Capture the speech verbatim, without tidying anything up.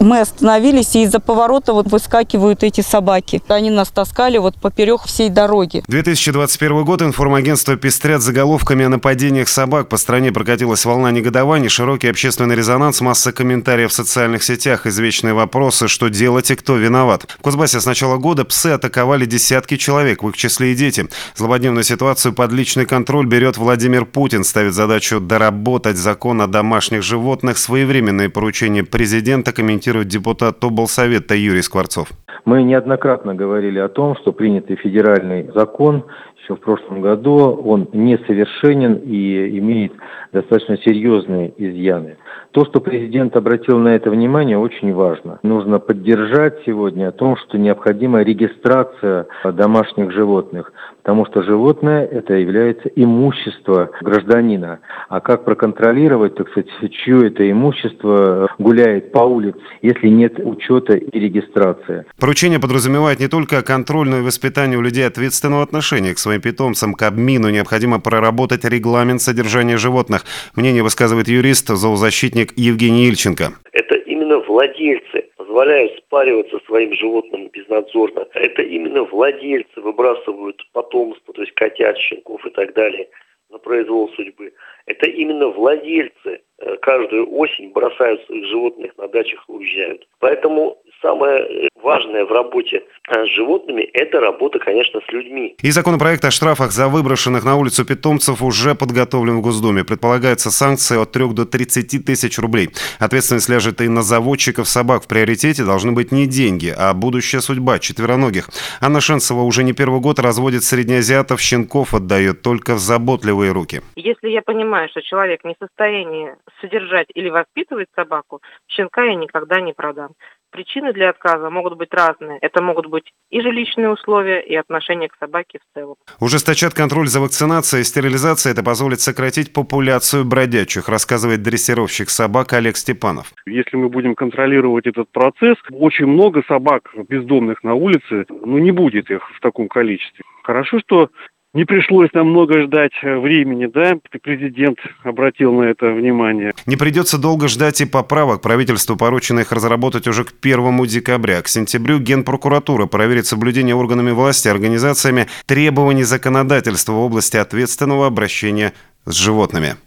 Мы остановились, и из-за поворота вот выскакивают эти собаки. Они нас таскали вот поперек всей дороги. две тысячи двадцать первый год. Информагентство пестрят заголовками о нападениях собак. По стране прокатилась волна негодований, широкий общественный резонанс, масса комментариев в социальных сетях, извечные вопросы, что делать и кто виноват. В Кузбассе с начала года псы атаковали десятки человек, в их числе и дети. Злободневную ситуацию под личный контроль берет Владимир Путин. Ставит задачу доработать закон о домашних животных. Своевременные поручения президента комментирует депутат облсовета Юрий Скворцов. Мы неоднократно говорили о том, что принятый федеральный закон еще в прошлом году, он несовершенен и имеет достаточно серьезные изъяны. То, что президент обратил на это внимание, очень важно. Нужно поддержать сегодня о том, что необходима регистрация домашних животных, потому что животное это является имущество гражданина. А как проконтролировать, так сказать, чье это имущество гуляет по улице, если нет учета и регистрации? Поручение подразумевает не только контроль, но и воспитание у людей ответственного отношения к своим питомцам. Кабмину необходимо проработать регламент содержания животных. Мнение высказывает юрист, зоозащитник Евгений Ильченко. Это именно владельцы позволяют спариваться своим животным безнадзорно. Это именно владельцы выбрасывают потомство, то есть котят, щенков и так далее, на произвол судьбы. Это именно владельцы каждую осень бросают своих животных на дачах и уезжают. Поэтому самое важное в работе с животными – это работа, конечно, с людьми. И законопроект о штрафах за выброшенных на улицу питомцев уже подготовлен в Госдуме. Предполагается санкции от трёх до тридцати тысяч рублей. Ответственность ляжет и на заводчиков собак. В приоритете должны быть не деньги, а будущая судьба четвероногих. Анна Шенцева уже не первый год разводит среднеазиатов, щенков отдает только в заботливые руки. Если я понимаю, что человек не в состоянии содержать или воспитывать собаку, щенка я никогда не продам. Причины для отказа могут быть разные. Это могут быть и жилищные условия, и отношение к собаке в целом. Ужесточат контроль за вакцинацией и стерилизацией. Это позволит сократить популяцию бродячих, рассказывает дрессировщик собак Олег Степанов. Если мы будем контролировать этот процесс, очень много собак бездомных на улице, ну не будет их в таком количестве. Хорошо, что не пришлось нам много ждать времени, да? Президент обратил на это внимание. Не придется долго ждать и поправок. Правительству поручено их разработать уже к первому декабря. К сентябрю Генпрокуратура проверит соблюдение органами власти и организациями требований законодательства в области ответственного обращения с животными.